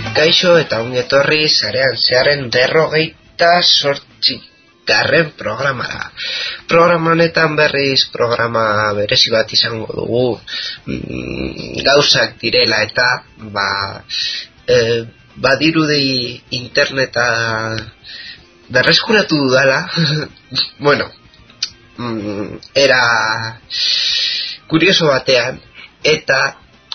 Kaixo eta ongi etorri Sarean Zeharren 58. programara. Programa honetan berriz programa berezi bat izango dugu. Gauzak direla eta badirudi interneta berreskuratu dudala. Bueno, era kurioso batean eta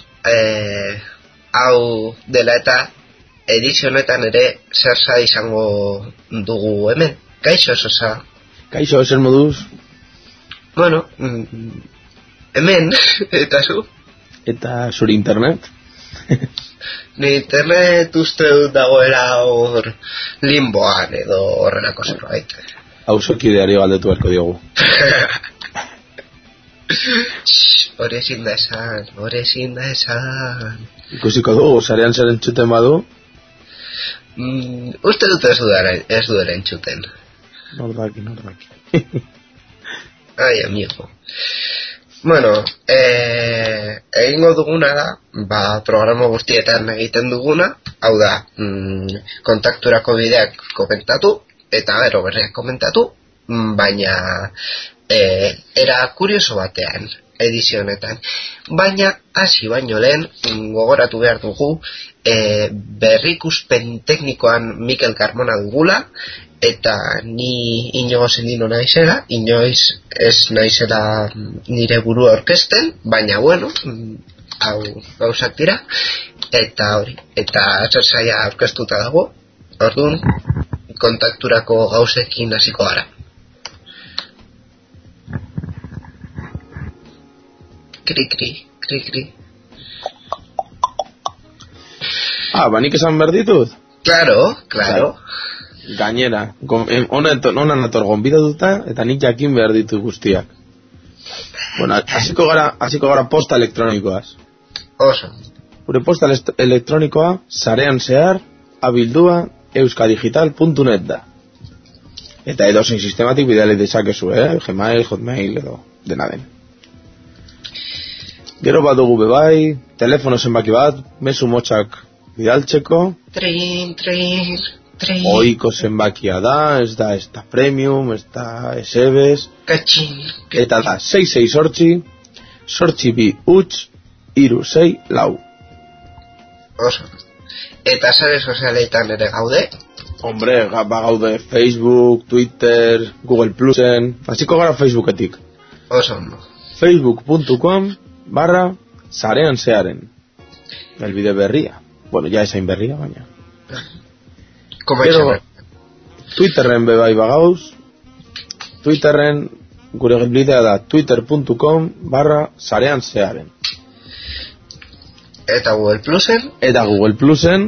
hau dela eta edizio honetan ere zerza izango dugu hemen. Kaixo, Sosa. Kaixo, zer moduz? Bueno, hemen, eta zu? Eta zure internet? Ni internet uste dut dagoela hor limboan edo horrelako zerbait. Auzokideari galdetu beharko diogu. Hore ezin da esan. Ikusiko dugu, Sarean Zehar entzuten badu? Uste dut ez dudera entzuten. Nordaki. Ai, amigo. Bueno, egingo duguna da, programa guztietan egiten duguna, hau da, kontakturako bideak komentatu, eta gero berriak komentatu, baina era kurioso batean edizio honetan. Baina, hasi baino lehen, gogoratu behar dugu, berrikuspen teknikoan Mikel Carmona dugula, eta ni Inigo Sendino naizela, inoiz ez naizela nire burua orkesten, baina bueno, hau gauzak dira, eta hori, eta zersaia orkestuta dago, orduan, kontakturako gauzekin hasiko gara. Kri. Banik esan behar ditut? Claro. Gainera, honan nator gonbidatuta eta nik jakin behar ditu guztiak. Bueno, hasiko gara posta elektronikoaz. Oso. Gure posta elektronikoa Sarean Zehar @euskadigital.net da. Eta edozein sistematik bidali dezakezu, Gmail, Hotmail edo dena den. Gero bat dugu bebai, telefono zenbaki bat, mezu motxak bidaltzeko. Trin. Oiko zenbakia da, ez da premium, ez da esebes. Katxin. Eta da, 668, 8-2-3-6-4. Oso. Eta sare sozialetan ere gaude? Hombre, gaude Facebook, Twitter, Google Plusen. Hasiko gara Facebooketik. Oso ondo. Facebook.com/Sarean Zeharen. Elbide berria. Bueno, ya esain berria, baina. Pero Twitterren bebai bagauz. Twitterren gure gelbidea da twitter.com/Sarean Zeharen. Eta Google Plusen? Eta Google Plusen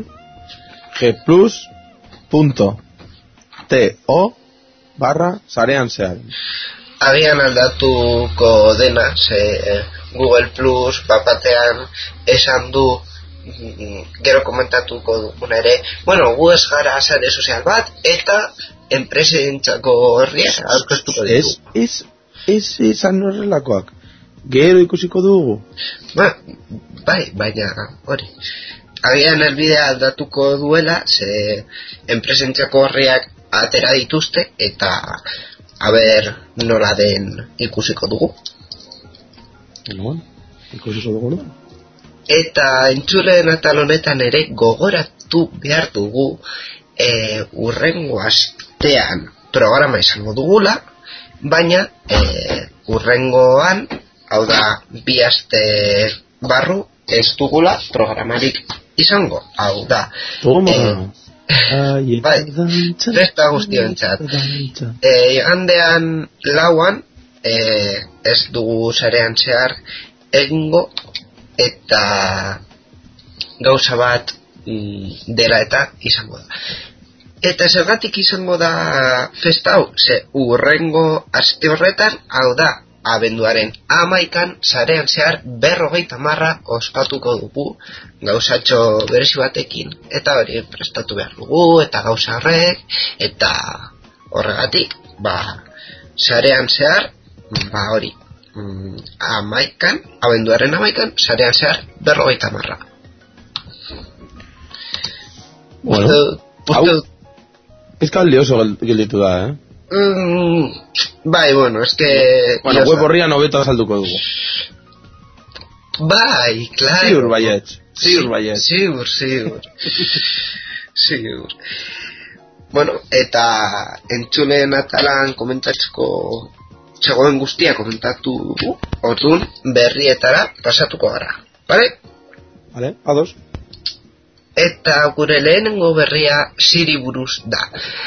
g+.to/Sarean Zeharen. Agian aldatuko dena, Google Plus batean esan du, gero komentatuko duguna ere, bueno, gu ez gara sare sozial bat, eta enpresentzako horriak aurkeztuko dugu. Ez izan horrelakoak. Gero ikusiko dugu. Bai, baina hori. Agian elbidea aldatuko duela, enpresentzako horriak atera dituzte, eta aber nola den ikusiko dugu. Bueno, ikusiko dugu. Eta entzuleen atal honetan ere gogoratu behar dugu urrengo astean programa izango dugula, baina urrengoan, hau da 2 aste barru, ez dugula programarik izango, hau da festa guztiontzat. Igandean 4 ez dugu Sarean Zehar egingo, eta gauza bat dela eta izango da. Eta zergatik izango da festa hau? Urrengo aste horretan, hau da, abenduaren 11an Sarean Zehar 50 ospatuko dugu gauzatxo berezi batekin. Eta hori prestatu behar dugu, eta gauza horrek, eta horregatik, Sarean Zehar, hori, abenduaren 11an Sarean Zehar 50. Bueno, pizka lioso gelditu da, Bai, bueno, eske... Bueno, web horrian hobeto azalduko dugu. Bai, claro. Ziur baietz. Ziur. Bueno, eta entzuleen atalan komentatzeko txegoen guztia komentatu dugu, orduan berrietara pasatuko gara, bale? Vale, ados. Eta gure lehenengo berria Siri buruz da.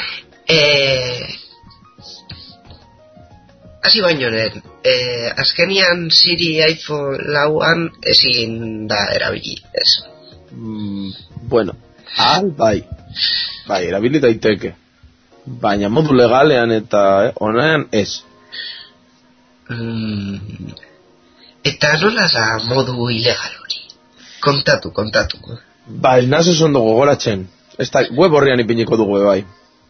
Hasi baino lehen, azkenian Siri iPhone 4an ezin da erabili, ez? Bueno, bai, erabili daiteke. Baina modu legalean eta honean ez. Eta nola da modu ilegal hori? Kontatu. Ba, ez nazo zondo gogoratzen. Ez da, web horrian ipiniko dugu, bai.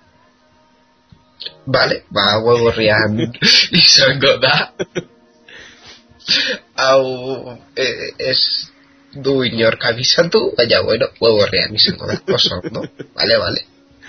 Vale, web horrian izango da. Hau, ez du inork abisatu, baina, bueno, web horrian izango da. Oso, no? Vale.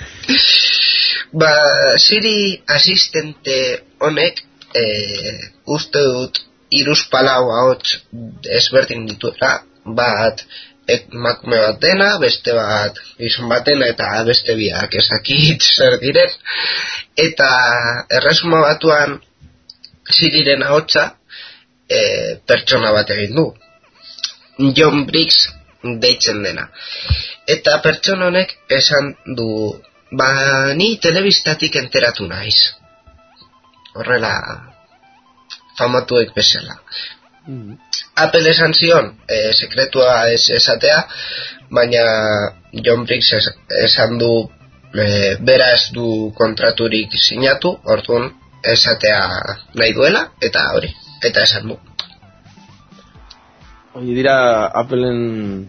Siri asistente honek, uste dut, iruzpalau ahots ezberdin dituela, bat emakume bat dena, beste bat gizon batena eta beste biak ezakit zer diren, eta erresuma batuan Siriren ahotsa pertsona bat egin du, John Briggs deitzen dena, eta pertsona honek esan du, ni telebistatik enteratu naiz, horrela famatuek bezala. Apple esan zion, sekretua ez esatea, baina John Briggs esan du, bera ez du kontraturik sinatu, orduan esatea nahi duela, eta hori, eta esan du. Hori dira Appleen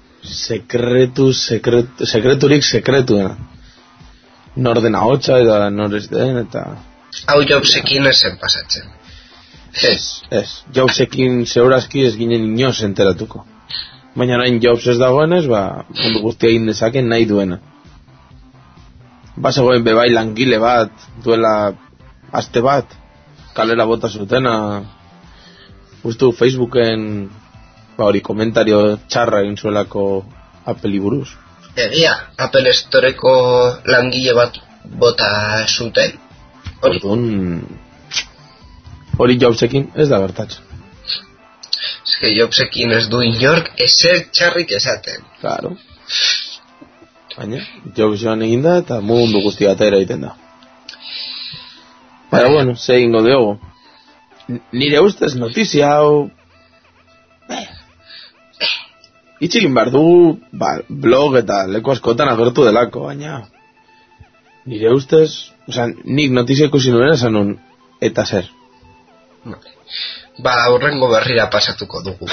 sekreturik sekretuena. Nor den ahotsa eta nor ez den, eta... Hau Jobsekin esen pasatzen. Ez. Jobsekin zeurazki ez ginen inoz enteratuko. Baina nahin Jobs ez dagoenez, mundu guztia egin dezaken nahi duena. Zegoen bebai langile bat, duela aste bat, kalera bota zutena, ustu Facebooken, hori komentario txarra egin zuelako Apple buruz. Egia, Apple Storeko langile bat bota zuten. Hori Jobsekin ez da gertatzen. Ez Jobsekin ez du inork ezer txarrik esaten. Claro. Baina, Jobs joan egin da eta mundu guztia atera egiten da. Baina, bueno, ze egingo dugu. Nire ustez notizia hau... Itxekin behar dugu, blog eta leku askotan agertu delako, baina... Nire ustez, nik notizia ikusi nuen esan nun, eta zer. Horrengo berrira pasatuko dugu.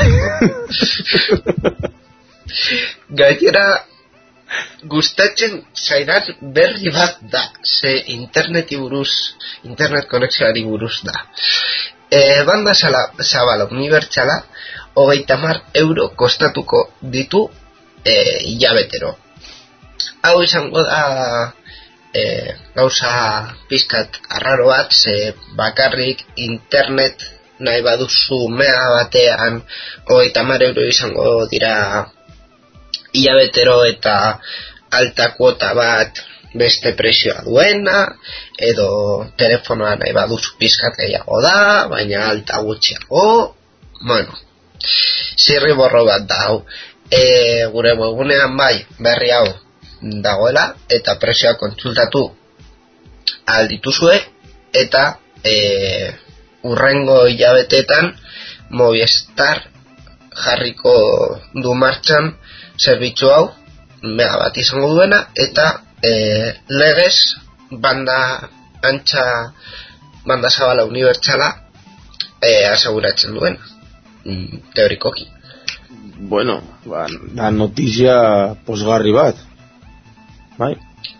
Gainera, gustatzen zaidan berri bat da, ze internet konexioari buruz da. Banda zabala unibertsala, €30 kostatuko ditu hilabetero. Hau izango da gauza pizkat arraro bat, ze bakarrik internet nahi baduzu mega batean €30 izango dira hilabetero, eta alta kuota bat beste prezioa duena, edo telefonoa nahi baduzu pizkat gehiago da, baina alta gutxiago. Bueno, zirriborro bat da hau. Gure webunean bai berri hau dagoela, eta prezioa kontsultatu aldituzue, eta urrengo hilabetetan Movistar jarriko du martxan zerbitzu hau, mega bat izango duena, eta legez banda antxa, banda zabala unibertsala aseguratzen duena, teorikoki. Bueno, da notizia posgarri bat. Bai.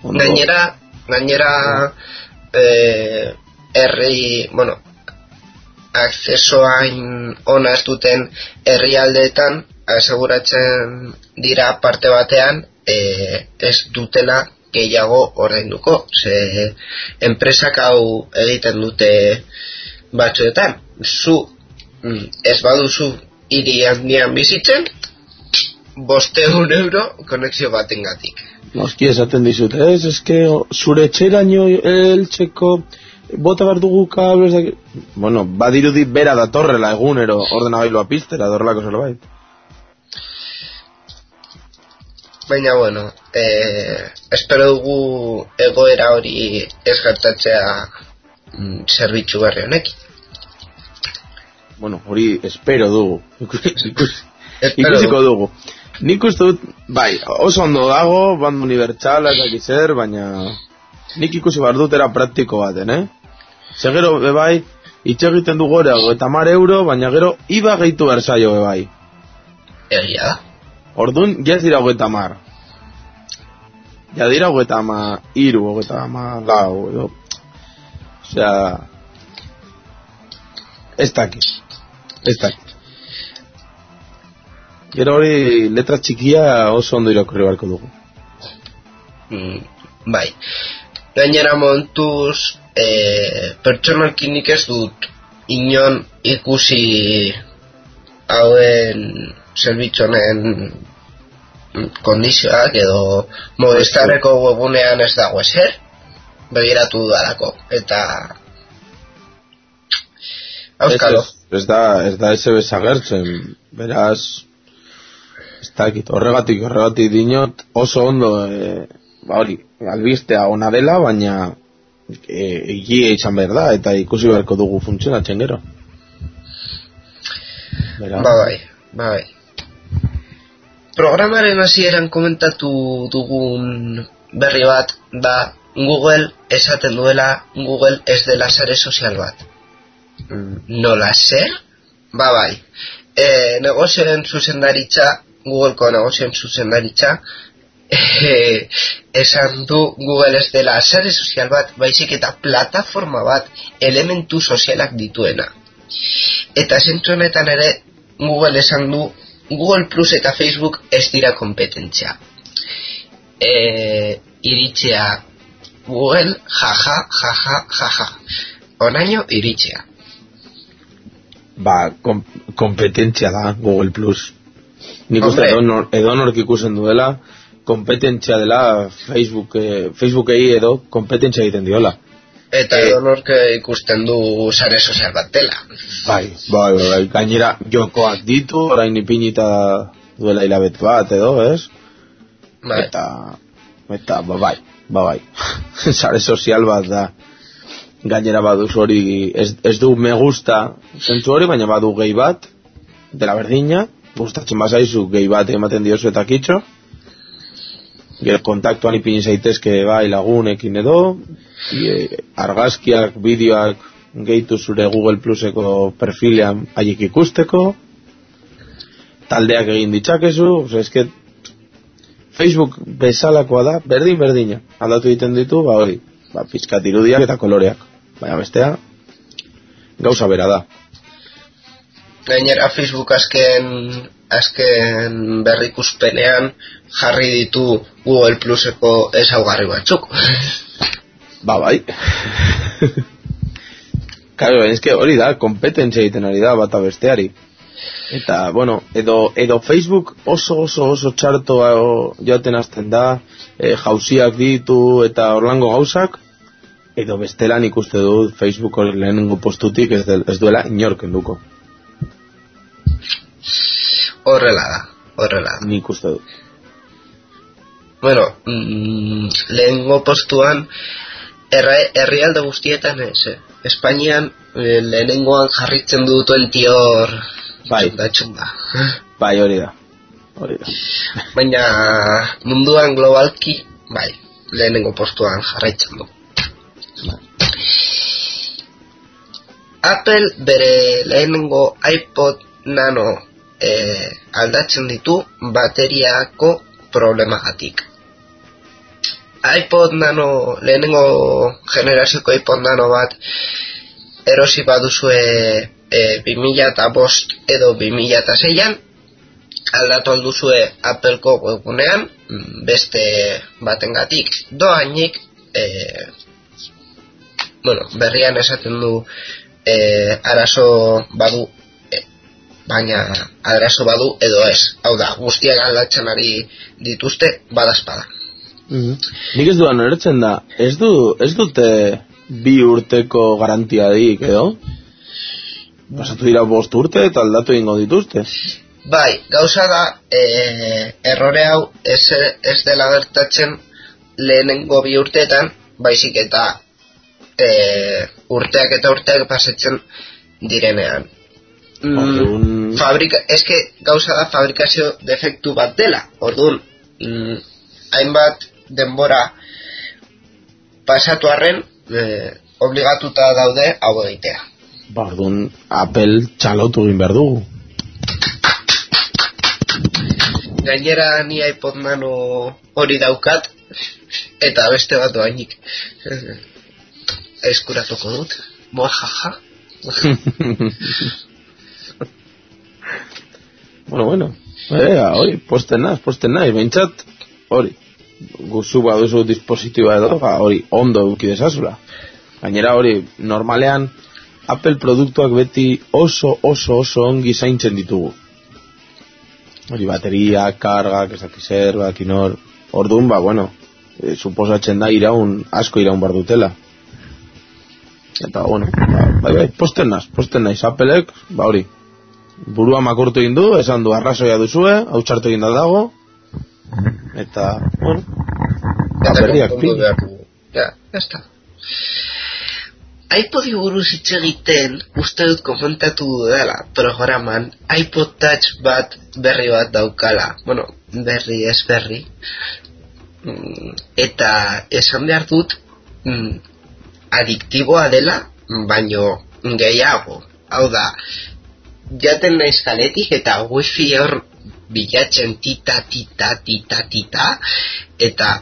Gainera akzesoain ona ez duten herrialdeetan aseguratzen dira parte batean ez dutela gehiago ordainduko, ze enpresak hau egiten dute batzuetan. Zu ez baduzu hiri handian bizitzen, 500 euro konexio batengatik. Noski esaten dizut, eske zure etxeraino heltzeko bota behar dugu kables. Bueno, badirudi bera datorrela egunero ordenabailua piztera dorrelako zerbait. Baina, bueno, espero dugu egoera hori ez gertatzea zerbitzu berri honekin. Bueno, hori espero dugu. Ikusiko dugu. Nik uste dut, bai, oso ondo dago, band unibertsala, zer, baina nik ikusi behar dutera praktiko baten, Segero, bebai, itxe egiten du gore 50 euro, baina gero iba gehitu berzaio, bebai. Egia da. Orduan, jaz dira 50. Ja dira 53, 54, edo. Osea, ez dakit. Gero hori letra txikia oso ondo irakurri barko dugu. Bai. Gainera montuz, pertsonalki nik ez dut inon ikusi hauen zerbitzonen kondizioak edo Movistarreko webunean ez dago ezer, begiratu dudalako, eta auskalo. Ez da eze bezagertzen, beraz, ez dakit, horregatik dinot oso ondo, hori, albistea ona dela, baina egia izan behar da, eta ikusi beharko dugu funtzionatzen gero. Bai. Programaren hasieran komentatu dugun berri bat da Google esaten duela Google ez dela sare sozial bat. Nola zer? Bai. Negozioen zuzendaritza, Googleko negozioen zuzendaritza, esan du Google ez dela sare sozial bat, baizik eta plataforma bat elementu sozialak dituena. Eta zentzu honetan ere Google esan du Google Plus eta Facebook ez dira kompetentzia. Iritzea Google, jaja. Onaino iritzea. Kompetentzia da Google Plus. Nik uste edonork ikusen duela, kompetentzia dela Facebookei edo kompetentzia egiten diola. Eta edonork ikusten du sare sozial bat dela. Bai. Gainera jokoak ditu, orain ipinita duela hilabet bat edo, ez? Bai. Eta bai. Sare sozial bat da. Gainera baduz hori, ez du me gusta zentzu hori, baina badu gehi bat, dela berdina, gustatzen bazaizu gehi bat ematen diozu eta kitxo. Gero kontaktuan ipini zaitezke bai lagunekin edo, argazkiak, bideoak gehitu zure Google Pluseko perfilean haiek ikusteko, taldeak egin ditzakezu, eske Facebook bezalakoa da, berdina. Aldatu egiten ditu, hori, pizkat irudiak eta koloreak. Baina bestea, gauza bera da. Gainera Facebook azken berrikuspenean jarri ditu Google Pluseko ezaugarri batzuk. Bai. Claro, eske hori da, kompetentzia egiten ari da bata besteari. Eta, bueno, edo Facebook oso txarto joaten hasten da, jauziak ditu eta orlango gauzak, edo bestelan ikuste dut Facebook lehenengo postutik ez duela inorken duko. Horrela da. Nik uste dut. Bueno, lehenengo postuan herrialde guztietan Espainian lehenengoan jarritzen dutuen tior txunda. Bai, hori da. Baina munduan globalki, lehenengo postuan jarraitzen du. Apple bere lehenengo iPod Nano aldatzen ditu bateriako problemagatik. iPod Nano, lehenengo generazioko iPod Nano bat erosi baduzue 2005 edo 2006an, aldatu alduzue Appleko webgunean, beste batengatik doainik, berrian esaten du arazo badu, baina arazo badu edo ez. Hau da, guztiak aldatzen ari dituzte badazpada. Nik ez duan eretzen da, ez dute 2 urteko garantiadik, edo? Pasatu dira 5 urte eta aldatu egingo dituzte. Bai, gauza da, errore hau ez dela gertatzen lehenengo 2 urteetan, baizik eta urteak eta urteak pasatzen direnean. Eske gauza da fabrikazio defektu bat dela, orduan, hainbat denbora pasatu arren, obligatuta daude hau egitea. Orduan, Apple txalotu egin behar dugu. Gainera ni iPod Nano hori daukat, eta beste bat doainik eskuratuko dut. Moajaja. Bueno. Hori, posten nahi, behintzat, hori. Guzu baduzu dispositiba edo, hori, ondo eduki desazula. Gainera hori, normalean, Apple produktuak beti oso ongi zaintzen ditugu. Hori, bateria, kargak, ezakizer, bakinor. Orduan, suposatzen da asko iraun bar dutela. Eta, bai, posten naiz, Applek, hori. Burua makurtu egin du, esan du arrazoia duzue, hau txartu egin da dago. Eta, berriak pin. Ja, está. iPodi buruz hitz egiten, uste dut komentatu dela programan, iPod Touch berri bat daukala. Berri ez berri. Eta esan behar dut, adiktiboa dela, baino gehiago. Hau da, jaten naiz kaletik eta wifi hor bilatzen tita, eta,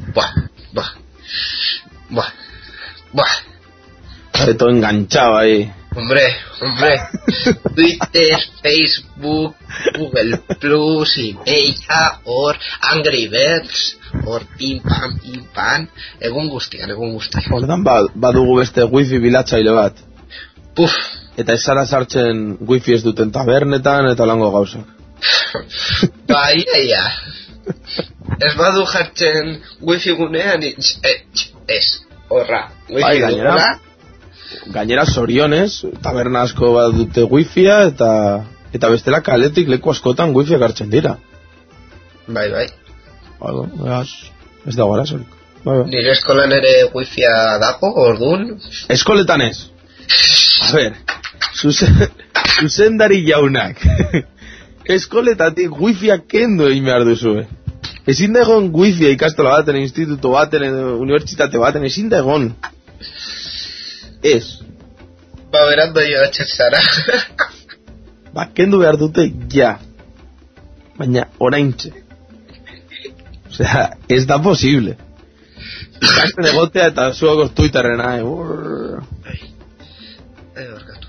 Esto enganchado ahí. Hombre. Twitter, Facebook, Google Plus, Ibeia, or Angry Birds, or pim pam, egun guztian. Hortan badugu beste wifi bilatzaile bat. Puf. Eta ez zara sartzen wifi ez duten tabernetan eta lango gauzak. Bai, ez badu jartzen wifi gunean, ez, horra. Bai, gainera zorionez, taberna asko bat dute wifia eta bestela kaletik leku askotan wifiak hartzen dira. Bai. Ez dago arazorik. Nire eskolan ere wifia dago, orduan? Eskoletan ez. A ber, zuzendari jaunak. Eskoletatik wifiak kendu egin behar duzue. Ezin da egon wifia ikastola baten, instituto baten, unibertsitate baten, ezin da egon. Ez. Berando jogatzen zara. Kendu behar dute, ja. Baina, oraintxe. Osea, ez da posible. Ikasten egotea eta zuagoz Twitterrena, Barkatu.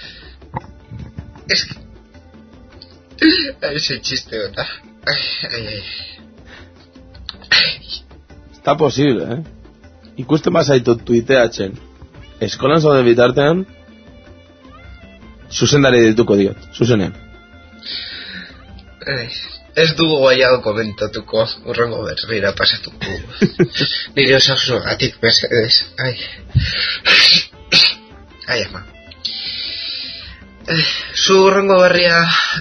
Ese chiste, gota. Está posible, Ikusten bazaitu tuiteatzen. Eskolan zaude bitartean, zuzendari dituko diot, zuzenean. Ez dugu guaiago komentatuko, urrengo berrira pasatuko. Nire osasun gatik mesedez. Ai, ama. Zu urrengo berria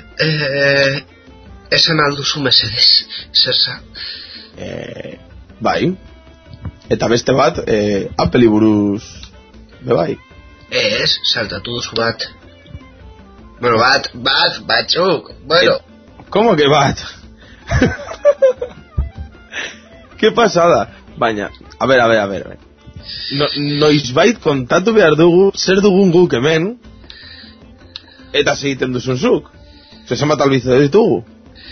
esan alduzu mesedez, zerza? Bai. Eta beste bat, Apple buruz bai. Ez, saltatu duzu bat. Bueno, batzuk. Bueno. ¿Cómo que bat? ¿Qué pasada? Baina, a ver. Noizbait kontatu behar dugu, zer dugun guk hemen, eta segiten duzun zuk. Zenbat albiste ditugu?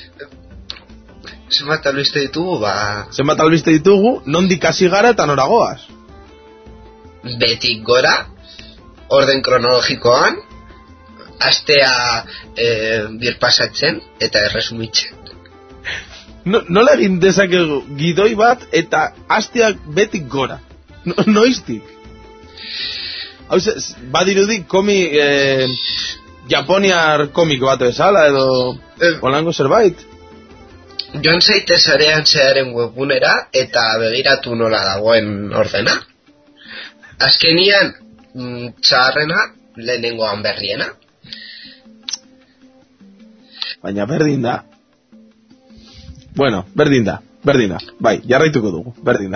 Zenbat albiste ditugu, Zenbat albiste ditugu, nondik hasi gara eta noragoaz. Betik gora, orden kronologikoan, astea birpasatzen eta erresumitzen. Nola egin dezakegu gidoi bat eta asteak betik gora? Noiztik? Hau badirudi japoniar komik bat bezala edo holango zerbait? Joan zaite sarean zearen webgunera eta begiratu nola dagoen ordena. Azkenian txarrena lehenengoan berriena. Baina berdin da. Bueno, berdin da. Bai, jarraituko dugu, berdin da.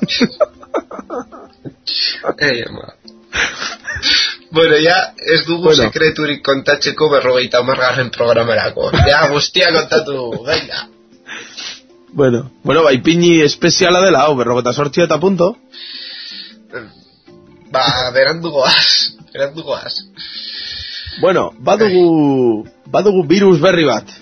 Bueno, ya ez dugu sekreturik kontatzeko 50. programerako. Ja, guztia kontatu dugu, venga. Bueno, bai, pini espeziala dela, hau, 58 eta punto. Berandu goaz. Bueno, badugu virus berri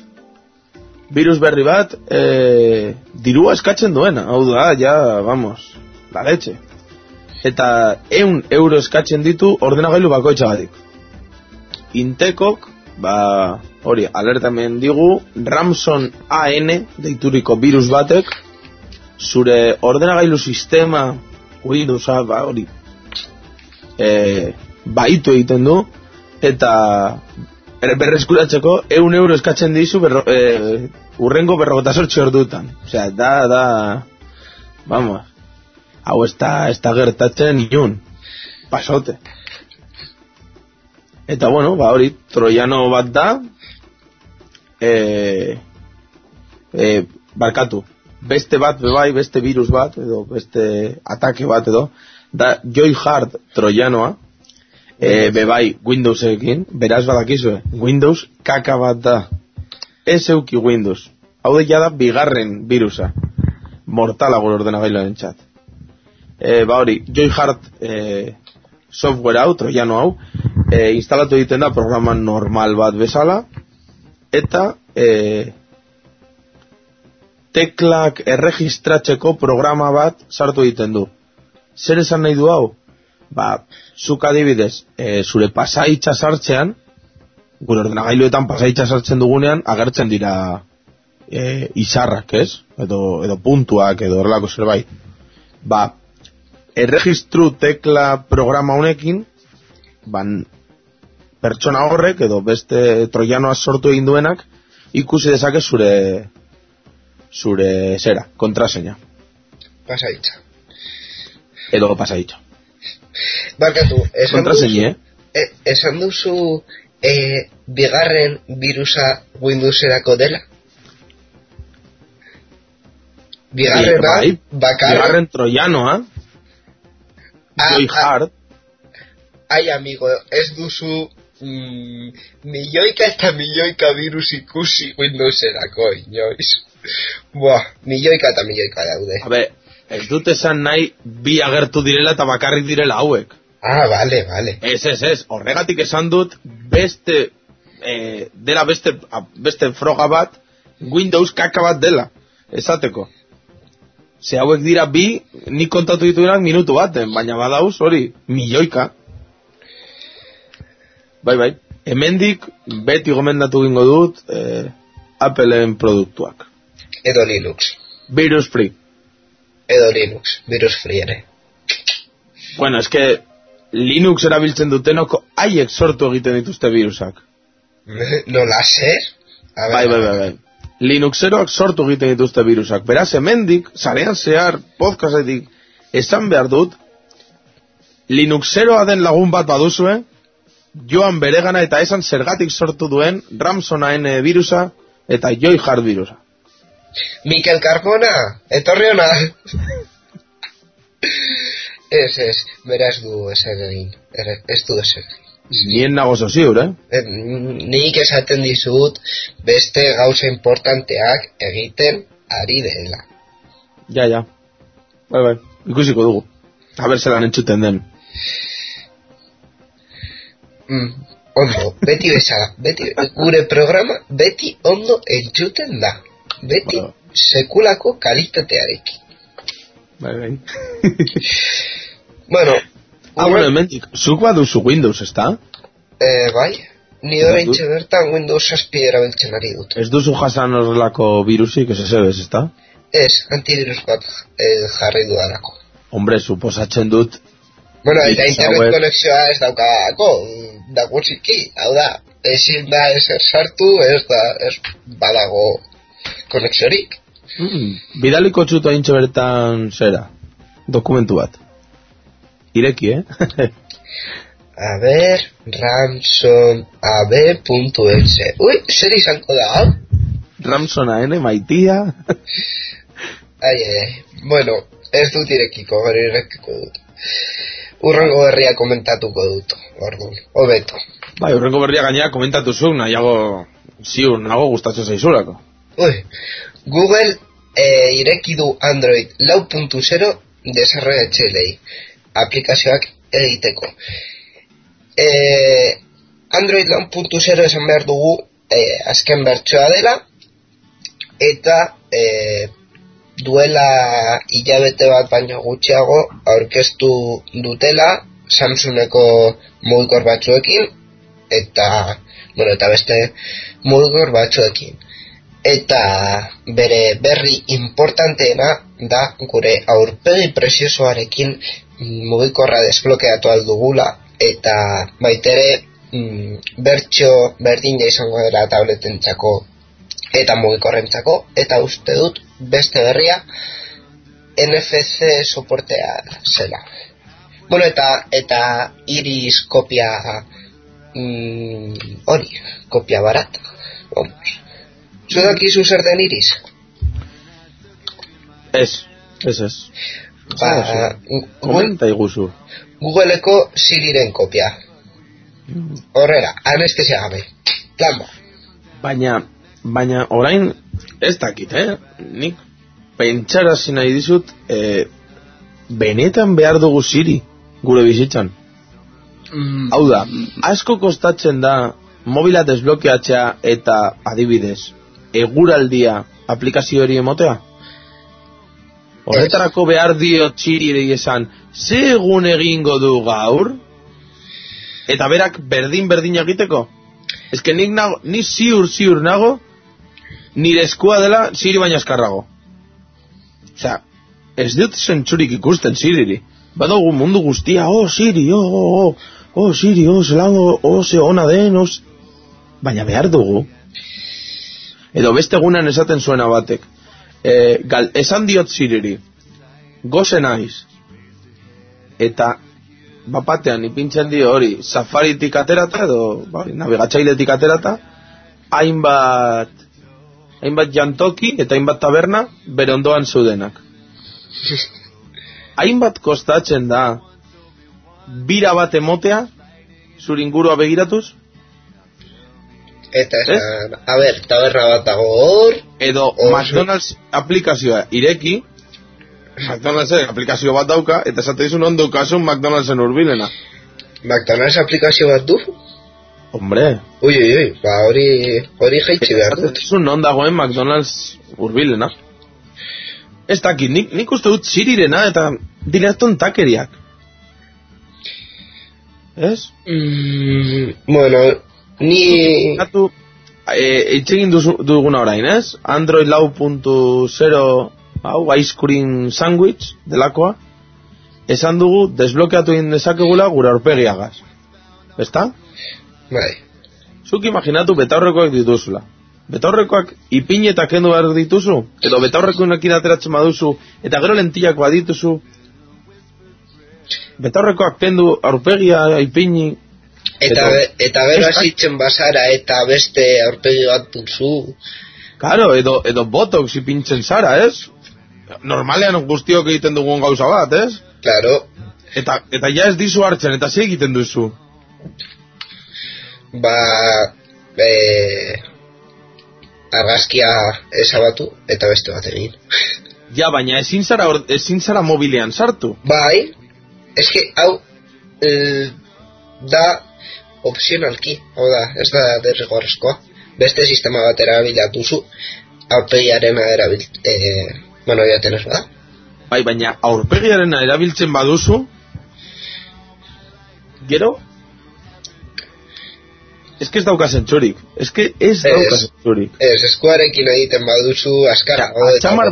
bat. Dirua eskatzen duena, hau da, ja, vamos, la leche. Eta 100 euro eskatzen ditu ordenagailu bakoitzagatik. Intekok, hori, alertamen digu, Ramson AN deituriko virus batek, zure ordenagailu sistema, Windowsa, hori, baitu egiten du, eta berreskuratzeko 100 euro eskatzen dizu urrengo 58 ordutan. Osea, da, vamos, hau ez da gertatzen inun, pasote. Eta bueno, hori, troiano bat da, barkatu, beste bat bebai, beste virus bat, edo beste atake bat edo, da JoyHard troianoa, bebai Windowsekin, beraz badakizue, Windows kaka bat da, ez euki Windows, hau de jada bigarren virusa, mortala gure ordenagailuaren txat. Hori, JoyHard software hau, troiano hau, instalatu egiten da programa normal bat bezala, eta teklak erregistratzeko programa bat sartu egiten du. Zer esan nahi du hau? Zuk adibidez, zure pasaitza sartzean, gure ordenagailuetan pasaitza sartzen dugunean, agertzen dira izarrak, ez? Edo puntuak, edo horrelako zerbait. Erregistru tekla programa honekin, pertsona horrek, edo beste troianoa sortu egin duenak, ikusi dezake zure zera, kontraseina. Pasaitza. Edo pasaitza. Barkatu, esan duzu, duzu bigarren virusa Windowserako dela? Bigarren troianoa, JoyHard. Ai, amigo, ez duzu milioika virus ikusi Windowserako, inoiz. Milioika daude. Ez dut esan nahi bi agertu direla eta bakarrik direla hauek. Vale. Ez, horregatik esan dut dela beste froga bat, Windows kaka bat dela, esateko. Ze hauek dira bi, nik kontatu dituenak minutu baten, baina badauz, hori, milioika. Bai, hemendik beti gomendatu gingo dut Appleen produktuak. Edo Linux. Virus free. Edo Linux, virus free ere. Bueno, eske Linux erabiltzen dutenok haiek sortu egiten dituzte virusak. Nola zer? Bai. Linuxeroak sortu egiten dituzte virusak. Beraz, hemendik, sarean zehar, podcastetik, esan behar dut, Linuxeroa den lagun bat baduzue, joan beregana eta esan zergatik sortu duen Ramson AN virusa eta JoyHard virusa. Mikel Carmona, etorri hona. Ez, beraz du ezer egin. Ez du ezer egin. Nien nago ziur, Nik esaten dizut beste gauza importanteak egiten ari dela. Ja. Bai, ikusiko dugu. A ber zelan entzuten den. Ondo, beti bezala. Gure programa beti ondo entzuten da. Beti sekulako kalitatearekin. Bai. Bueno, hemendik, zuk baduzu Windows, ezta? Bai. Ni oraintxe bertan Windows 7 erabiltzen ari dut. Ez duzu jasan horrelako virusik, ez ez da? Ez, antivirus bat jarri dudalako. Hombre, suposatzen dut. Bueno, eta internet konexioa ez daukako, dago txiki, hau da, ezin da ezer sartu, ez badago konexiorik. Bidaliko txutu haintxe bertan zera, dokumentu bat. Ireki, A ver, ransomab.exe. Ui, zer izango da, hau? Ramsona, maitia. Ai, bueno, ez dut irekiko, gero irekiko dut. Urrengo berria komentatuko dut, orduan, hobeto. Bai, urrengo berria gainera komentatu zuen, nahiago, ziur, nago gustatzen zaizulako. Ui, Google ireki du Android 4.0 desarrollatzailei aplikazioak egiteko. Android 4.0 esan behar dugu azken bertsoa dela, eta duela hilabete bat baino gutxiago aurkeztu dutela Samsungeko mugikor batzuekin eta beste mugikor batzuekin. Eta bere berri importanteena da gure aurpegi preziosoarekin mugikorra desblokeatu aldugula eta baitere bertso berdina izango dela tabletentzako eta mugikorrentzako, eta uste dut beste berria NFC soportea zela. Bueno, eta iris kopia hori, kopia barata. Vamos. Zudakizu zer den iris? Ez. Komenta iguzu. Googleeko Siriren kopia. Horrela, anestesia gabe. Plamba. Baina orain ez dakit, nik pentsarazi nahi dizut, benetan behar dugu Siri gure bizitzan. Hau da, asko kostatzen da mobila desblokeatzea eta adibidez, eguraldia aplikazio hori emotea? Horretarako behar dio Siri esan, ze egun egingo du gaur? Eta berak berdin egiteko? Ez que ni ziur nago, nire eskua dela Siri baina eskarrago. Osea, ez dut zentzurik ikusten Siriri. Badugu mundu guztia, Siri, Siri, zelango, ze ona den, baina behar dugu. Edo beste egunan esaten zuena batek. Esan diot Siriri, goze naiz. Eta bapatean ipintzen dio hori Safaritik aterata edo nabigatzailetik aterata hainbat jantoki eta hainbat taberna bere ondoan zeudenak. Hainbat kostatzen da bira bat emotea zure ingurua begiratuz? Eta esan, a ber, taberna bat dago hor edo McDonald's aplikazioa ireki, McDonald's aplikazio bat dauka, eta esate dizun ondo kasun McDonald'sen urbilena. McDonald's aplikazio bat du? Hombre. Ui, ba hori jaitsi behar dut. Esate dizun non dagoen McDonald's urbilena. Ez dakit, nik uste dut Sirirena eta direkton takeriak. Ez? Bueno, ni... Itxegin duguna orain, ez? Android 4.0 hau, ice cream sandwich delakoa, esan dugu desblokeatu egin dezakegula gure aurpegiagaz. Ezta? Bai. Zuk imaginatu betaurrekoak dituzula. Betaurrekoak ipin eta kendu behar dituzu? Edo betaurrekoekin ateratzen baduzu eta gero lentillak badituzu? Betaurrekoak kendu aurpegia ipini... Eta gero asitzen bazara eta beste aurpegi bat duzu... Claro, edo botox ipintzen zara, ez? Normalean guztiok egiten dugun gauza bat, ez? Claro. Eta ja ez dizu hartzen, eta ze egiten duzu? Argazkia ezabatu eta beste bat egin. Ja, baina ezin zara mobilean sartu. Bai, eske hau da opzionalki, hau da, ez da derrigorrezkoa. Beste sistema bat erabilatuzu, aurpegiarena bueno, jaten ez bada. Bai, baina aurpegiarena erabiltzen baduzu, gero, Ez que ez dauka zentzurik. Ez que ez dauka zentzurik. Ez, eskuarekin egiten baduzu askarago. Atxamar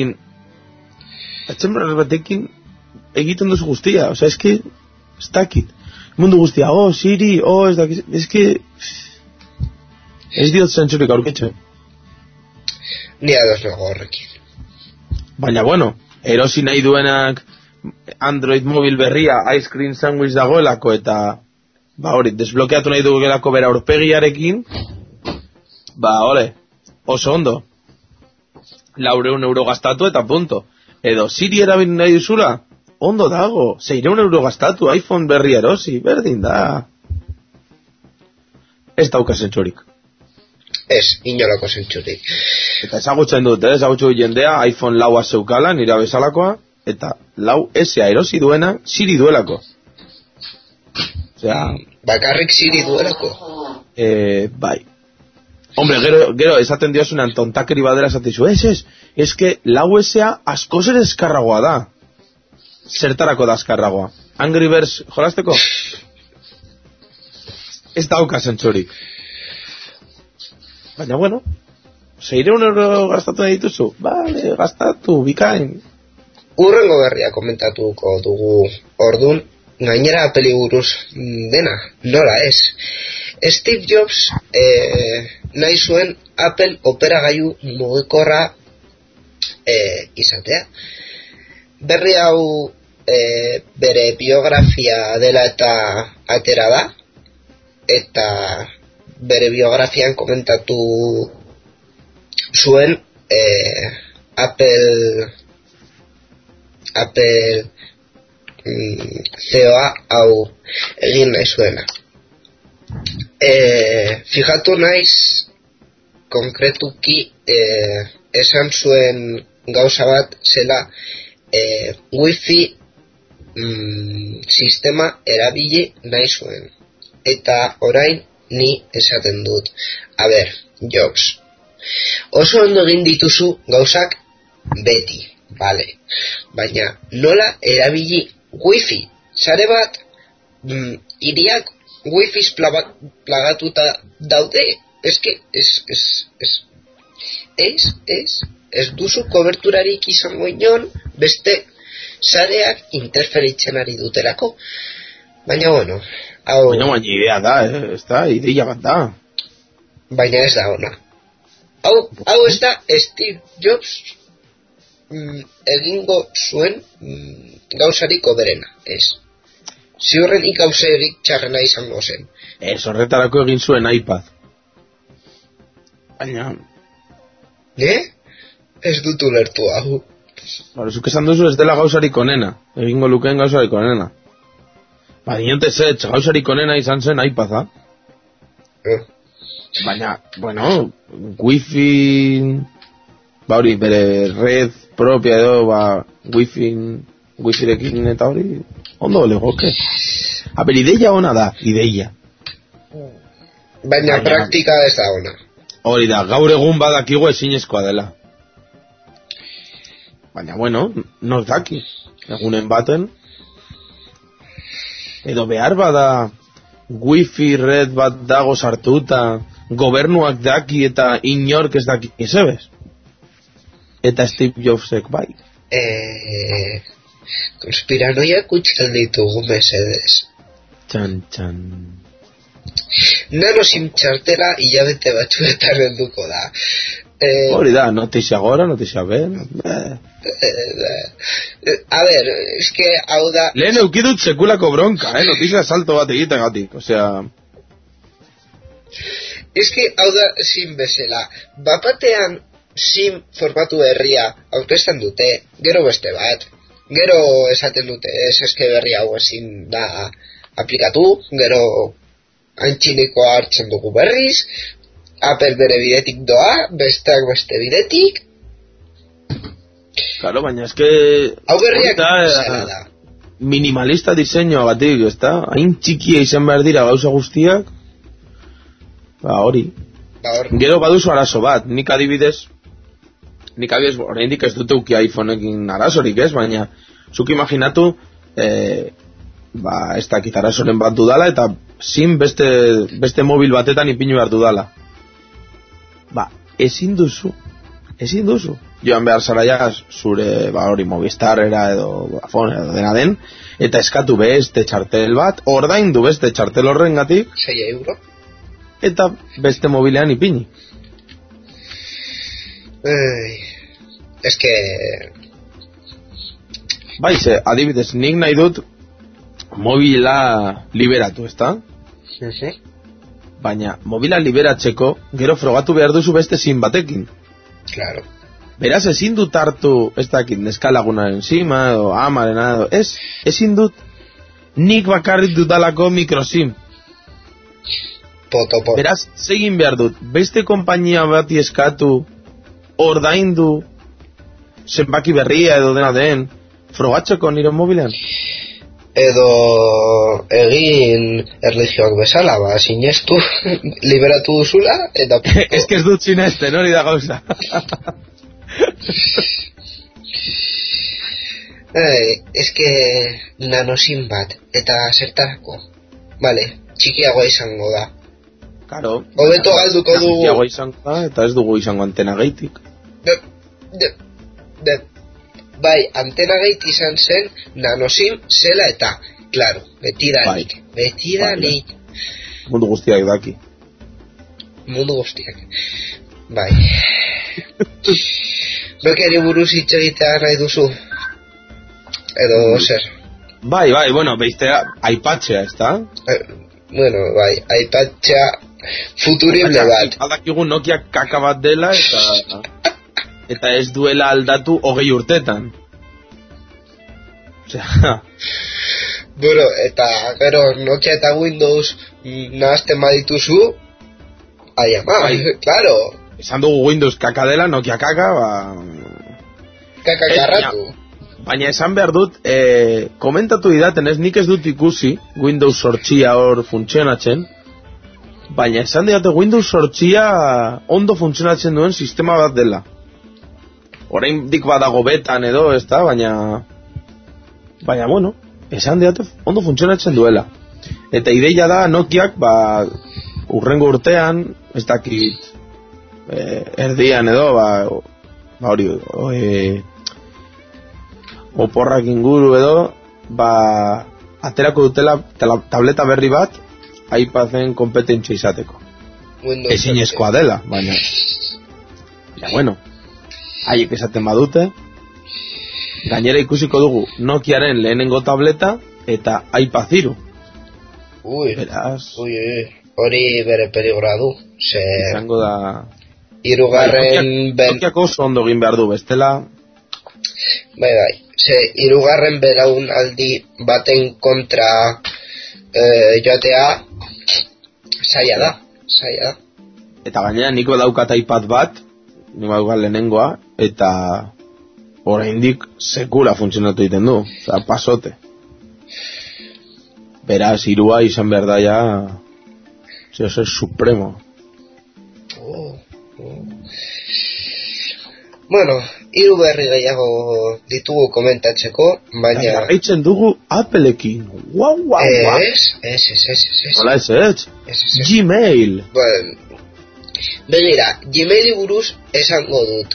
batekin egiten duzu guztia. Osa, ez que ez dakit. Mundu guztia, Siri, ez dakit. Ez que ez diot zentzurik aurkitzen. Ni ados nago horrekin. Baina, bueno, erosi nahi duenak Android mobil berria ice cream sandwich dagoelako eta hori, desblokeatu nahi dugelako bera aurpegiarekin, oso ondo. 400 euro gastatu eta punto. Edo Siri erabili nahi duzula, ondo dago, 600 euro gastatu, iPhone berria erosi, berdin da. Ez dauka zentzurik. Ez, inolako zentzurik. Eta ezagutzen dut, ezagutzen dut jendea, iPhone 4 zeukala, nira bezalakoa, eta 4S erosi duena, Siri duelako. Osea, bakarrik Siri duelako. Bai. Hombre, gero esaten diosunan tontakeri badera esaten zu, ez que 4S askoz ere eskarragoa da. Zertarako da eskarragoa? Angry Birds jolasteko? Ez dauka zentzurik. Baina, bueno, 600 euro gastatu nahi dituzu? Vale, gastatu, bikain. Urrengo berria komentatuko dugu ordun, gainera Apple buruz dena, nola ez. Steve Jobs nahi zuen Apple operagailu mugikorra izatea. Berri hau bere biografia dela eta atera da, eta bere biografian komentatu zuen Apple CEO-a hau egin nahi zuena. Fijatu naiz konkretuki esan zuen gauza bat zela wifi sistema erabili nahi zuen. Eta orain ni esaten dut. A ber, Jobs, oso ondo egin dituzu gauzak beti, vale. Baina nola erabili wifi? Sare bat hiriak wifiz plagatuta daude. Ez duzu koberturarik izango inon, beste sareak interferitzen ari dutelako. Baina bueno, baina idea da, ez da, ideia bat da. Baina ez da ona. Hau ez da Steve Jobs egingo zuen gauzarik oberena, ez. Ziurrenik gauzarik txarrena izango zen. Ez, horretarako egin zuen iPad. Baina... Ez dut ulertu hau. Zuk esan duzu ez dela gauzarik onena, egingo lukeen gauzarik onena. Dinote zetz, gauzarik onena izan zen iPad-a. Baina, bueno, wifi... hori, bere red propia edo, wifi-rekin eta hori, ondo legoke. Aber, ideia ona da, ideia. Baina praktika ez da ona. Hori da, gaur egun badakigu ezinezkoa dela. Baina, bueno, no daki. Egunen baten, edo behar bada wifi red bat dago sartuta, gobernuak daki eta inork ez daki izebez. Eta Steve Jobsek bai. Konspiranoiak utxan ditugu mesedez. Txan. Nano sim txartela hilabete batzuetan helduko da. Hori da, notizia gora, notizia ben. A ver, es que hau da... Lehen eukidut sekulako bronka, notizia salto bat egitegatik, osea... Es que hau da sim bezala. Bapatean sim formatu berria aurkezten dute, gero beste bat. Gero esaten dute, eske berri hau ezin da aplikatu, gero antxinikoa hartzen dugu berriz, Apple bere bidetik doa, besteak beste bidetik. Claro, baina eske... Hau berriak da. Minimalista diseinua batik, ez da? Hain txikia izan behar dira gauza guztiak. Hori. Gero baduzu arazo bat, nik adibidez, oraindik ez dut euki iPhoneekin arazorik, ez? Baina, zuk imaginatu, ez dakit arazoren bat dudala, eta sim beste mobil batetan ipini behar dudala. Ba, ezin duzu. Joan behar zara ja zure, hori Movistarrera edo Vodafone edo dena den, eta eskatu beste txartel bat, ordaindu beste txartel horrengatik 6 euro. Eta beste mobilean ipini. Es que... Bai, adibidez, nik nahi dut mobila liberatu, ezta? Baina, mobila liberatzeko, gero frogatu behar duzu beste sim batekin. Claro. Beraz, ezin dut hartu, ez dakit, neskalagunaren sima, edo amarena, edo, ezin dut nik bakarrik dudalako mikrosim. Poto. Beraz, zegin behar dut, beste konpainia bati eskatu, ordaindu, zenbaki berria edo dena den, frogatzeko nire mobilean. Edo egin erlijioak bezala, sinestu, liberatu duzula, eta... Ez que ez dut sinesten, hori da gauza. Ez que nanosim bat, eta zertarako. Vale, txikiagoa izango da. Karo. Hobeto galduko dugu. Txikiagoa izango da, eta ez dugu izango antena gehitik. Bai, antena gehit izan zen nanosim zela eta, claro, betidanik. Mundu guztiak daki. Bai. Bekeri buruz hitz egitea nahi duzu? Edo zer? Bai, bueno, beiztea aipatzea, ez da? Bueno, bai, aipatzea futurible bat. Aldakigu Nokia kaka bat dela eta ez duela aldatu 20 urtetan. Osea... Bueno, eta gero Nokia eta Windows nahazten badituzu, claro. Esan dugu Windows kaka dela, Nokia kaka, Kaka karratu. Baina esan behar dut, komentatu didaten ez, nik ez dut ikusi Windows sortxia hor funtzionatzen, baina esan didate Windows sortxia ondo funtzionatzen duen sistema bat dela. Orain dik badago betan edo, ez da, baina, bueno, esan didate ondo funtzionatzen duela. Eta ideia da Nokiak, urrengo urtean, ez dakit, erdian edo, hori, oporrak inguru edo, aterako dutela tableta berri bat, iPaden kompetentzia izateko. Ezinezkoa dela, baina, bueno, haiek esaten badute, gainera ikusiko dugu Nokiaren lehenengo tableta eta iPad 3. Beraz, hori bere peligroa du. Izango da... Nokiako oso ondo egin behar du, bestela... Bai, hirugarren belaunaldi baten kontra joatea zaila da. Eta gainera nik badaukat iPad bat, nik badaukat lehenengoa, eta oraindik sekula funtzionatu egiten du, oza, pasote. Beraz, hirua izan behar da ja, zer supremo. Bueno, hiru berri gehiago ditugu komentatzeko, baina... Jarraitzen dugu Appleekin. Guau. Hola, ez? Gmail. Bueno, begira, Gmaili buruz esango dut.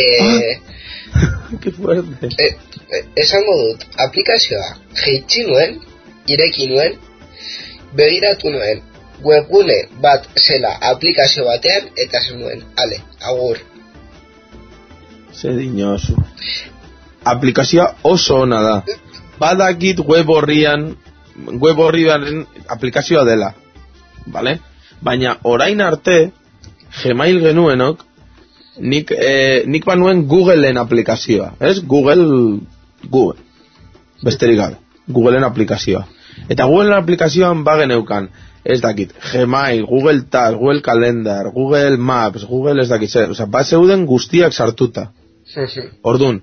Que fuerte. Esango dut, aplikazioa jeitsi nuen, ireki nuen, begiratu nuen, webgune bat zela aplikazio batean, eta zen nuen, agur. Zer dinosu. Aplikazioa oso ona da. Badakit web horriaren aplikazioa dela. Vale? Baina orain arte, Gmail genuenok, nik banuen Googleen aplikazioa. Ez? Google. Besterik gabe. Googleen aplikazioa. Eta Googleen aplikazioan bageneukan. Ez dakit, Gmail, Google Task, Google Calendar, Google Maps, Google ez dakit zer. Osa, bat zeuden guztiak sartuta. Orduan,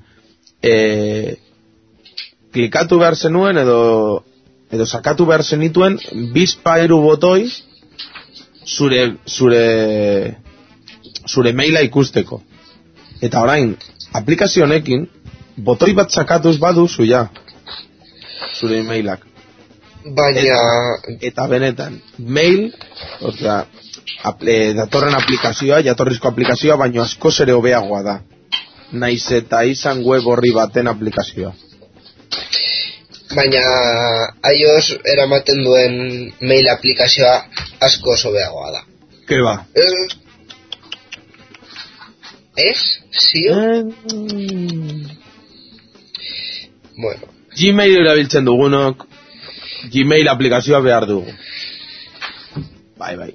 klikatu behar zenuen edo sakatu behar zenituen bizpairu botoi zure maila ikusteko. Eta orain, aplikazio honekin, botoi bat sakatuz baduzu ja zure mailak. Baina... Eta benetan, mail, osea, datorren aplikazioa, jatorrizko aplikazioa, baino askoz ere hobeagoa da. Naiz eta izan web horri baten aplikazioa. Baina iOS eramaten duen mail aplikazioa askoz hobeagoa da. Ke ba? Ez? Zio? Bueno. Gmail erabiltzen dugunok, Gmail aplikazioa behar dugu. Bai.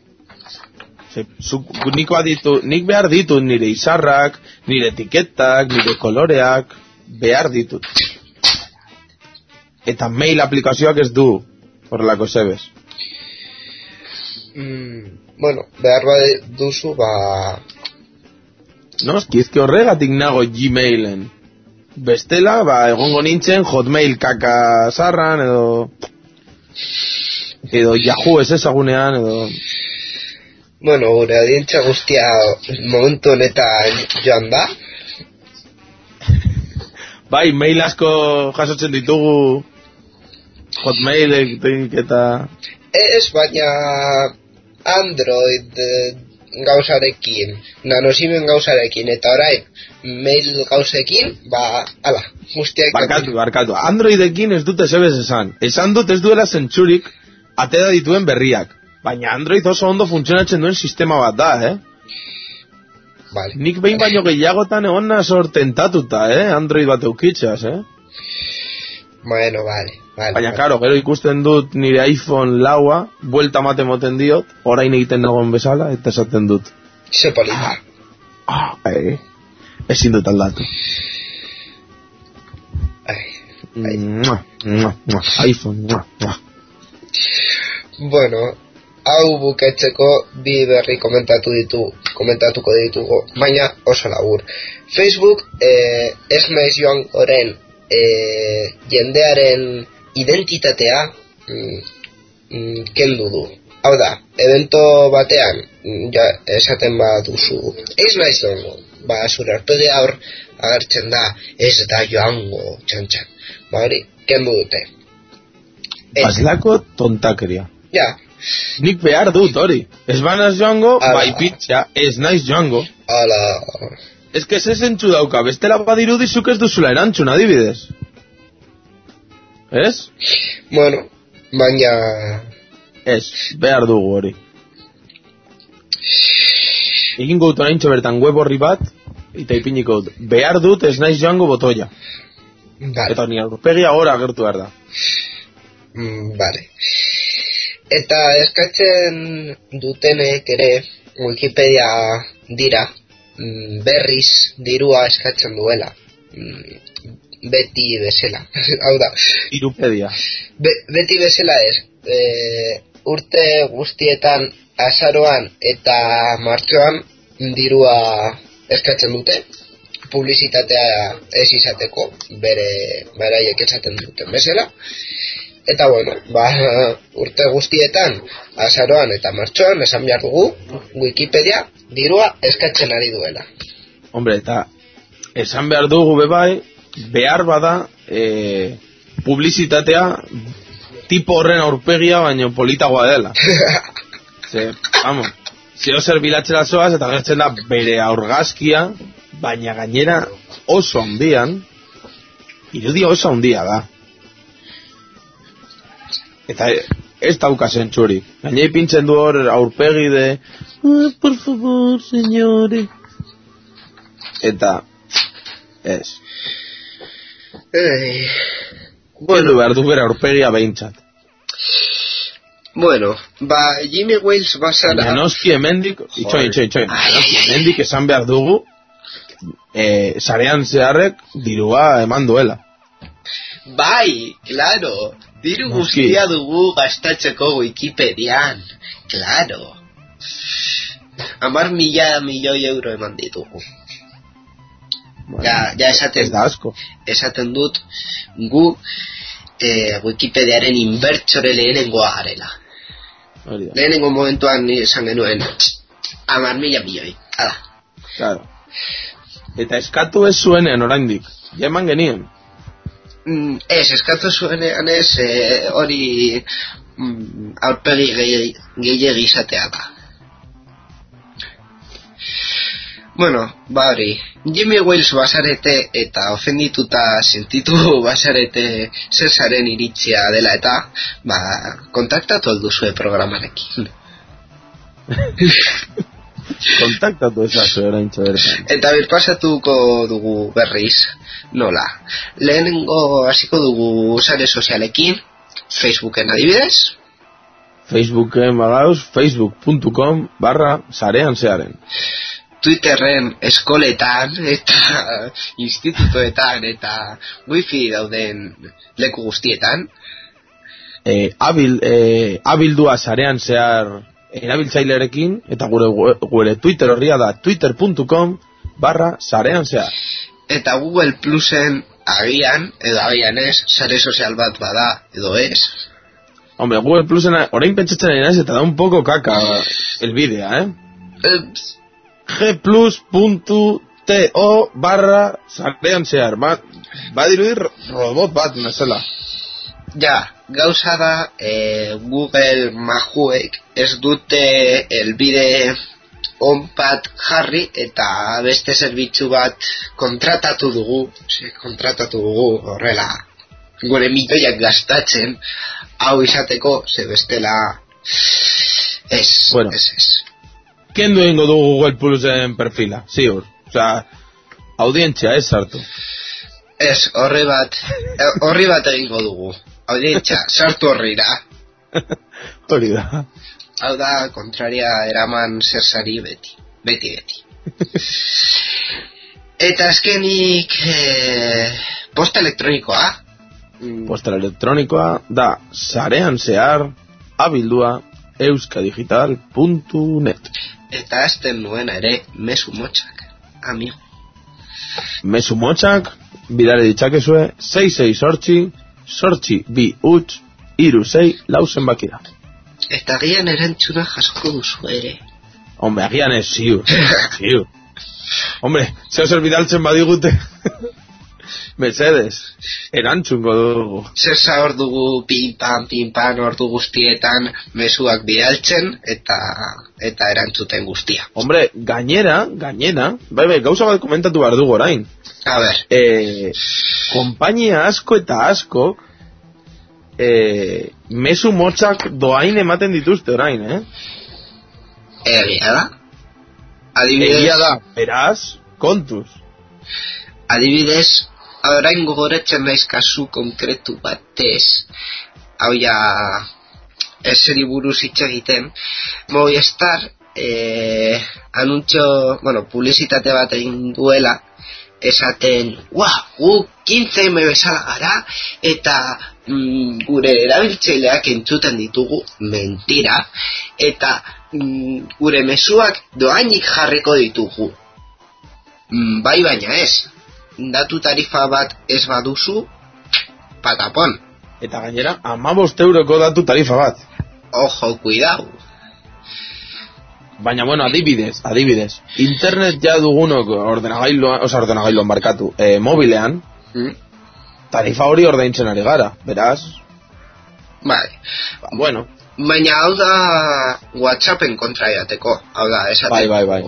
Nik behar ditut nire izarrak, nire etiketak, nire koloreak, behar ditut. Eta mail aplikazioak ez du, horrelako zebez. Bueno, behar duzu, No, eskizki horregatik nago Gmailen. Bestela, egongo nintzen Hotmail kaka zarran, edo Yahoo ez ezagunean, edo... Bueno, gure audientzia guztia momentu honetan joan da. Bai, mail asko jasotzen ditugu Hotmailek eta... Ez, baina Android gauzarekin, nanosimen gauzarekin, eta orain mail gauzekin, ala, guztiak... Barkatu, Androidekin ez dute zebez esan dut ez duela zentsurik atera dituen berriak, baina Android oso ondo funtzionatzen duen sistema bat da, Vale. Nik behin baino gehiagotan egon nazor tentatuta, Android bat eukitzaz, Bueno, vale. Baina, karo, gero ikusten dut nire iPhone laua, buelta moten diot, orain egiten nagoen bezala, eta esaten dut. Se polita. Ezin dut aldatu. iPhone. Bueno, hau bukatzeko bi berri komentatuko ditugu, baina oso labur. Facebook, ez naiz joan oren, jendearen identitatea kendu du. Hau da, evento batean esaten baduzu ez naiz joango, zure arpegea hor agertzen da ez da joango txantxan, hori kendu dute. Azlako tontakeria. Ja. Nik behar dut hori, ez banaz joango, bai pitxa, ez naiz joango. Ala. Ez que ez entzu dauka, bestela badirudizuk ez duzula erantzun, adibidez. Ez? Bueno, baina... Ez, behar dugu hori. Egin gautu naintxo bertan web horri bat, eta ipiniko dut, behar dut ez naiz joango botoia. Vale. Eta ni aurpegia gora agertu behar da. Vale. Eta eskatzen dutenek ere Wikipedia dira berriz dirua eskatzen duela. Beti bezala. Hau da. Irupedia. Beti bezala ez. Urte guztietan azaroan eta martxoan dirua eskatzen dute. Publizitatea ez izateko, beraiek esaten duten bezala. Eta bueno, urte guztietan azaroan eta martxoan esan behar dugu Wikipedia dirua eskatzen ari duela. Hombre, eta esan behar dugu bebai, behar bada publizitatea tipo horren aurpegia baino politagoa dela. Zeo zer bilatzera zoaz eta gertzen da bere aurgazkia, baina gainera oso handian, irudia oso handia da. Eta ez dauka zentzurik. Gainei pintzen du hor aurpegi de por favor, señore. Eta ez. Bueno, behar du bere aurpegia behintzat. Bueno, Jimmy Wales basara... Baina noski emendik, emendik esan behar dugu, sarean zeharrek dirua eman duela. Bai, claro, diru guztia dugu gastatzeko Wikipedian, claro. 10.000 milioi euro eman ditugu. Ja esaten dut gu Wikipediaren inbertsore lehenengoa garela. Lehenengo momentuan esan genuen 10.000 milioi, ala. Claro. Eta eskatu ez zuenean oraindik, ja eman genien. Ez, eskatu zuenean ez, hori aurpegi gehiegi izatea da. Bueno, hori, Jimmy Wales basarete eta ofendituta sentitu basarete Cesaren iritzia dela eta, kontaktatu alduzue programarekin. Kontaktatu ezazu oraintxe bertan. Eta birpasatuko dugu berriz, nola. Lehenengo hasiko dugu sare sozialekin, Facebooken adibidez. Facebooken bagauz, facebook.com/sareansearen. Twitterren eskoletan eta institutoetan eta wifi dauden leku guztietan. Abildua sarean zehar erabiltzailearekin eta gure Twitter horria da twitter.com/sareansear. Eta Google Plusen agian ez, sare sozial bat bada edo ez. Hombre, Google Plusen orain pentsatzen ari naiz eta da un poco caca el bidea, g+.to/sareansear. Va dirudir robot bat mesela. Ja, gauza da, Google majuek ez dute elbide onpat jarri eta beste zerbitzu bat kontratatu dugu horrela gure milioiak gastatzen hau izateko, ze bestela ez. Kendu egingo du Google Plusen perfila, ziur. Osea, audientzia ez sartu. Ez, horri bat egingo dugu. Audientzia, sartu horrira. Hori da. Hau da, kontraria eraman zersari beti. Eta azkenik, posta elektronikoa. Posta elektronikoa da sareansear abildua euskadigital.net. Eta azten nuena ere mezu motxak, amigo. Mezu motxak, bidale ditzakezue 668-2-3-4 zenbakira. Eta agian erantzuna jasko duzu ere. Hombre, agian ez, ziur. Hombre, zer bidaltzen badigute. Mercedes, erantzungo dugu. Zerza hor dugu pin-pan ordu guztietan mezuak bidaltzen eta erantzuten guztia. Hombre, gainera, bai, gauza bat komentatu behar dugu orain. A ber. Konpainia asko eta askok mezu motzak doain ematen dituzte orain, Egia da. Adibidez. Egia da, beraz, kontuz. Adibidez, orain gogoretzen naiz kasu konkretu batez, hau ja eseri buruz hitz egiten, Movistar publizitate bat egin duela, esaten, gu 15 bezala gara, eta gure erabiltzaileak entzuten ditugu, mentira, eta gure mezuak doainik jarriko ditugu. Bai, baina ez. Datu tarifa bat ez baduzu, patapon. Eta gainera, 15 euroko datu tarifa bat. Ojo, cuidao. Baina, bueno, adibidez. Internet ja dugunok ordenagailuan barkatu, mobilean, tarifa hori ordaintzen ari gara, beraz. Bai. Bueno. Baina hau da WhatsAppen kontra jateko, hau da, esaten. Bai.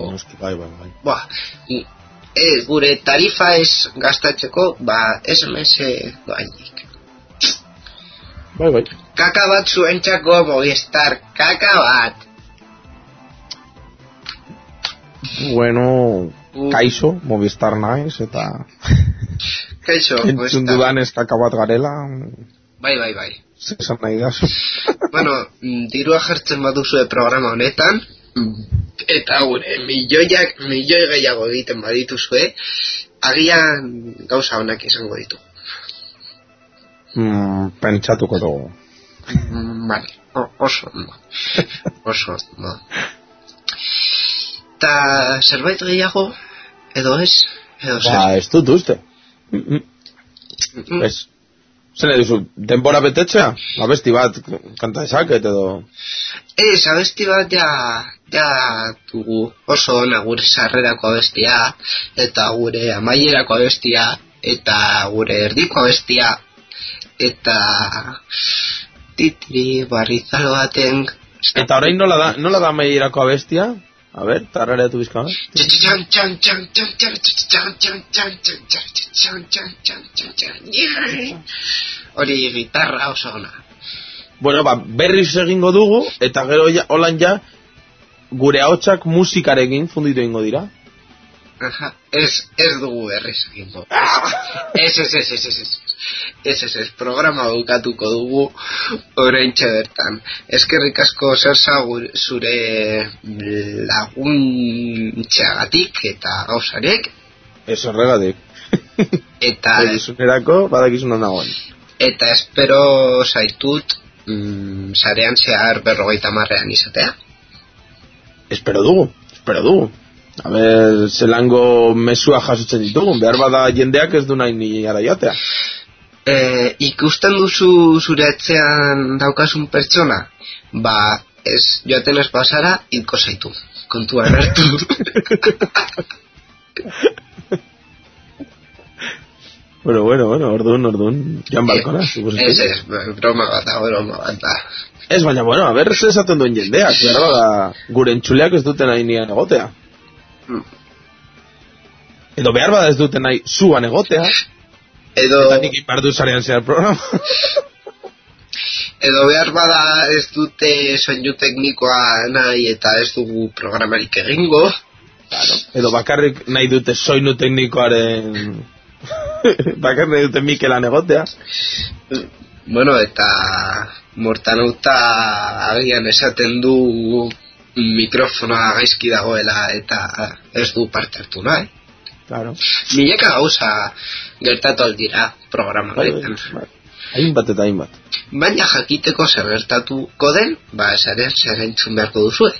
Gure tarifa ez gastatzeko, SMS doainik. Bai. Kaka bat zuentzako Movistar, kaka bat. Bueno, kaixo, Movistar naiz, eta... Kaixo, Movistar. Entzun dudan ez kaka bat garela... Bai. Zesan nahi gazu. Bueno, dirua jartzen baduzue programa honetan, eta gure milioi gehiago egiten badituzue, agian gauza honak izango ditu. Pentsatuko dugu. Vale, oso ondo. Eta zerbait gehiago, edo ez? Ez dut uste. Ez. Zer nahi duzu, denbora betetzea? Abesti bat kanta dezaket edo... Ez, abesti bat ja dugu oso ona gure sarrerako abestia, eta gure amaierako abestia, eta gure erdiko abestia, eta titri barrizalo baten. Eta orain nola da amaierako abestia? A ver, tarareatu bizka. Hori gitarra oso ona. Bueno, berriz egingo dugu, eta gero holan ja, gure ahotsak musikarekin funditu egingo dira. Aha, ez dugu berriz egingo. Ez, programa bukatuko dugu oraintxe bertan. Eskerrik asko Zersa zure laguntzeagatik eta gauzarek. Ez horregatik. Eta egizunerako badakizuna nagoen. Eta espero zaitut sarean zehar 50 izatea. Espero dugu. A ber, zelango mesua jasotzen ditugun, behar bada jendeak ez du nahi ni ara joatea. Ikusten duzu zure etxean daukasun pertsona? Ez joaten ez pasara, hilko zaitu. Kontuan hartu. Bueno, orduan, Jan Balkona. Ez, broma bat da. Ez, baina, bueno, a ber, ez esaten duen jendeak, behar bada, gure entxuleak ez duten nahi nian egotea. Edo behar bada ez duten nahi zuan egotea. Eta nik ipartu zarean zehar programa. Edo behar bada ez dute soinu teknikoa nahi eta ez dugu programarik egingo. Claro. Edo bakarrik nahi dute soinu teknikoaren bakarrik nahi dute Mikelan egotea. Bueno, eta mortanauta agian esaten du mikrofonoa gaizki dagoela eta ez du parte hartu nahi. Claro. Milaka gauza gertatu aldira programa honetan. Hainbat eta hainbat. Baina jakiteko zer gertatuko den, zer entzun beharko duzue.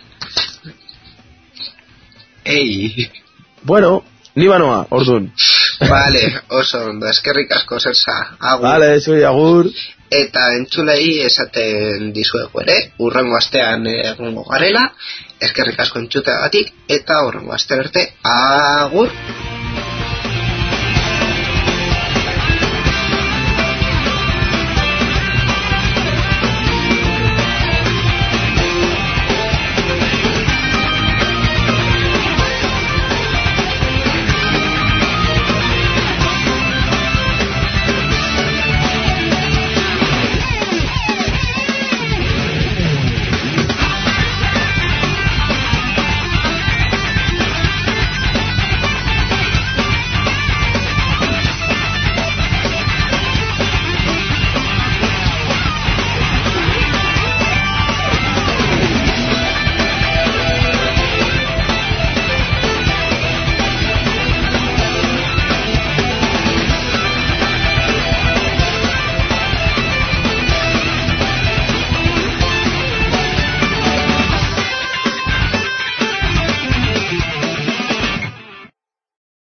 Bueno, ni banoa, orduan. Vale, oso ondo, eskerrik asko Zersa. Agur. Vale, zoi, agur. Eta entzulei esaten dizuegu ere, urrengo astean egongo garela, eskerrik asko entzuteagatik, eta urrengo aste arte, agur.